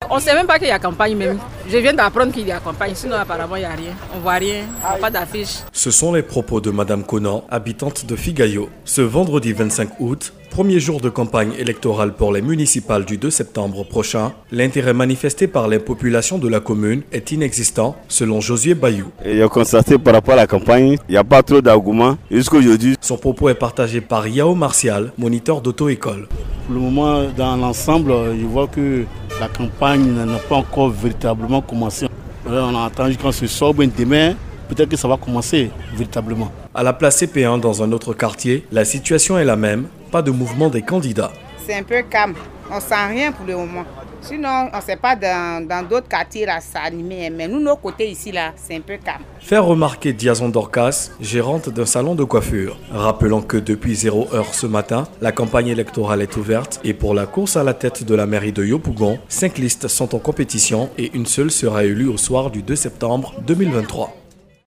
On ne sait même pas qu'il y a campagne même. Je viens d'apprendre qu'il y a campagne, sinon apparemment il n'y a rien. On ne voit rien, il n'y a pas d'affiche. Ce sont les propos de Madame Conan, habitante de Figayo. Ce vendredi 25 août, premier jour de campagne électorale pour les municipales du 2 septembre prochain, l'intérêt manifesté par les populations de la commune est inexistant, selon Josué Bayou. Il a constaté par rapport à la campagne, il n'y a pas trop d'arguments jusqu'aujourd'hui. Son propos est partagé par Yao Martial, moniteur d'auto-école. Pour le moment, dans l'ensemble, je vois que la campagne n'a pas encore véritablement commencé. On a attendu qu'on se sorte demain, peut-être que ça va commencer véritablement. À la place CP1 dans un autre quartier, la situation est la même, pas de mouvement des candidats. C'est un peu calme, on ne sent rien pour le moment. Sinon, on ne sait pas dans d'autres quartiers là, ça animé, mais nous, nos côtés ici, là, c'est un peu calme. Faire remarquer Diazon Dorcas, gérante d'un salon de coiffure. Rappelant que depuis 0h ce matin, la campagne électorale est ouverte et pour la course à la tête de la mairie de Yopougon, 5 listes sont en compétition et une seule sera élue au soir du 2 septembre 2023.